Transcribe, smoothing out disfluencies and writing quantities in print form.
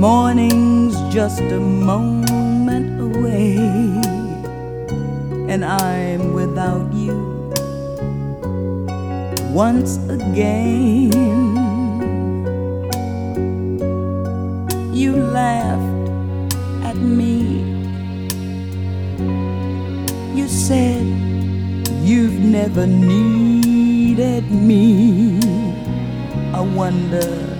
Morning's just a moment away, and I'm without you once again. You laughed at me. You said you've never needed me. I wonder